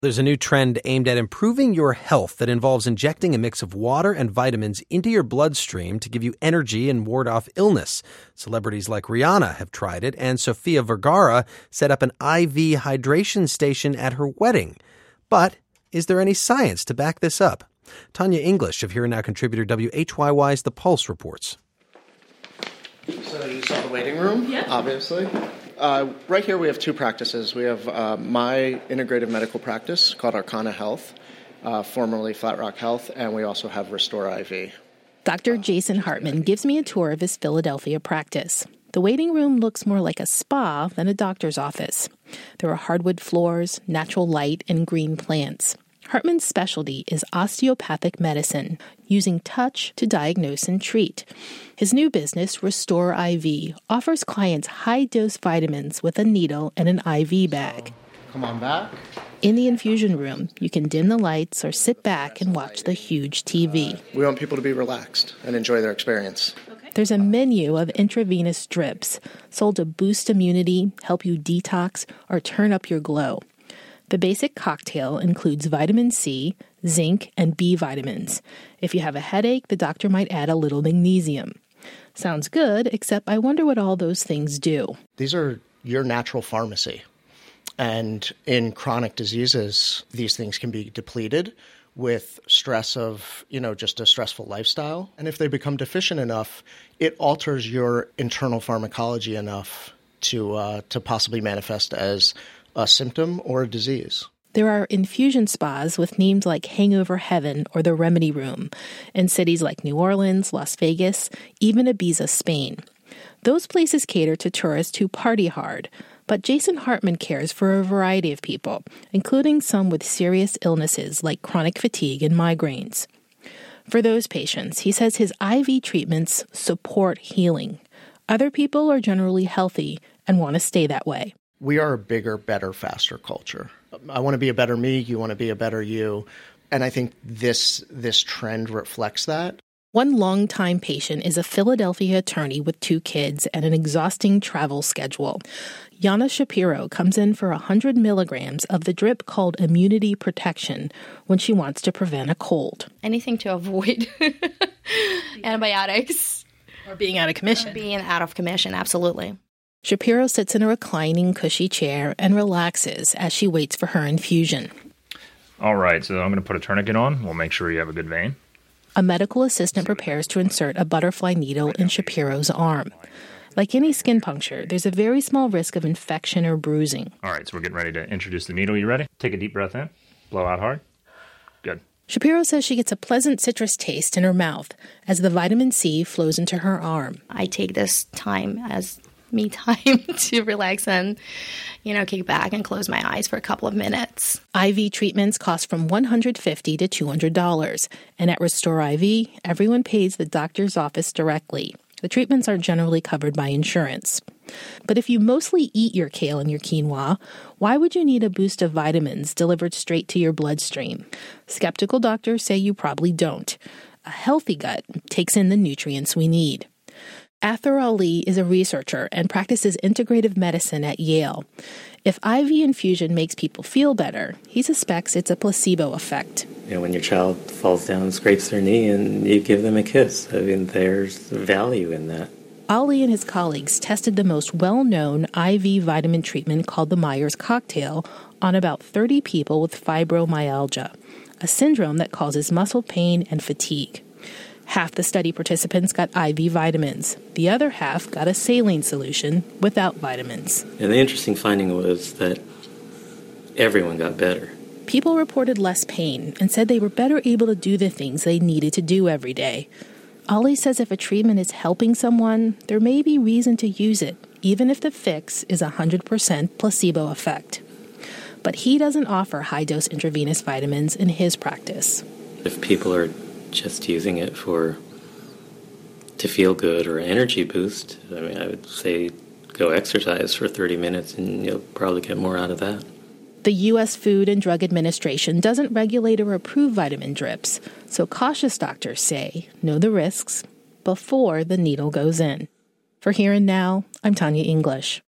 There's a new trend aimed at improving your health that involves injecting a mix of water and vitamins into your bloodstream to give you energy and ward off illness. Celebrities like Rihanna have tried it, and Sofia Vergara set up an IV hydration station at her wedding. But is there any science to back this up? Tanya English of Here and Now contributor WHYY's The Pulse reports. So you saw the waiting room, Yeah. Obviously. Right here we have two practices. We have my integrative medical practice called Arcana Health, formerly Flat Rock Health, and we also have Restore IV. Dr. Jason Hartman gives me a tour of his Philadelphia practice. The waiting room looks more like a spa than a doctor's office. There are hardwood floors, natural light, and green plants. Hartman's specialty is osteopathic medicine, using touch to diagnose and treat. His new business, Restore IV, offers clients high-dose vitamins with a needle and an IV bag. Come on back. In the infusion room, you can dim the lights or sit back and watch the huge TV. We want people to be relaxed and enjoy their experience. There's a menu of intravenous drips sold to boost immunity, help you detox, or turn up your glow. The basic cocktail includes vitamin C, zinc, and B vitamins. If you have a headache, the doctor might add a little magnesium. Sounds good, except I wonder what all those things do. These are your natural pharmacy. And in chronic diseases, these things can be depleted with stress of, just a stressful lifestyle. And if they become deficient enough, it alters your internal pharmacology enough to possibly manifest as a symptom or a disease. There are infusion spas with names like Hangover Heaven or the Remedy Room in cities like New Orleans, Las Vegas, even Ibiza, Spain. Those places cater to tourists who party hard, but Jason Hartman cares for a variety of people, including some with serious illnesses like chronic fatigue and migraines. For those patients, he says his IV treatments support healing. Other people are generally healthy and want to stay that way. We are a bigger, better, faster culture. I want to be a better me, you want to be a better you. And I think this trend reflects that. One longtime patient is a Philadelphia attorney with 2 kids and an exhausting travel schedule. Yana Shapiro comes in for 100 milligrams of the drip called Immunity Protection when she wants to prevent a cold. Anything to avoid antibiotics. Or being out of commission. Being out of commission, absolutely. Shapiro sits in a reclining, cushy chair and relaxes as she waits for her infusion. All right, so I'm going to put a tourniquet on. We'll make sure you have a good vein. A medical assistant prepares to insert a butterfly needle in Shapiro's arm. Like any skin puncture, there's a very small risk of infection or bruising. All right, so we're getting ready to introduce the needle. You ready? Take a deep breath in. Blow out hard. Good. Shapiro says she gets a pleasant citrus taste in her mouth as the vitamin C flows into her arm. I take this time as me time to relax and, kick back and close my eyes for a couple of minutes. IV treatments cost from $150 to $200. And at Restore IV, everyone pays the doctor's office directly. The treatments are generally covered by insurance. But if you mostly eat your kale and your quinoa, why would you need a boost of vitamins delivered straight to your bloodstream? Skeptical doctors say you probably don't. A healthy gut takes in the nutrients we need. Athar Ali is a researcher and practices integrative medicine at Yale. If IV infusion makes people feel better, he suspects it's a placebo effect. When your child falls down and scrapes their knee and you give them a kiss, there's value in that. Ali and his colleagues tested the most well-known IV vitamin treatment called the Myers cocktail on about 30 people with fibromyalgia, a syndrome that causes muscle pain and fatigue. Half the study participants got IV vitamins. The other half got a saline solution without vitamins. And the interesting finding was that everyone got better. People reported less pain and said they were better able to do the things they needed to do every day. Ali says if a treatment is helping someone, there may be reason to use it, even if the fix is 100% placebo effect. But he doesn't offer high-dose intravenous vitamins in his practice. If people are just using it to feel good or energy boost, I would say go exercise for 30 minutes and you'll probably get more out of that. The U.S. Food and Drug Administration doesn't regulate or approve vitamin drips, so cautious doctors say know the risks before the needle goes in. For Here and Now, I'm Tanya English.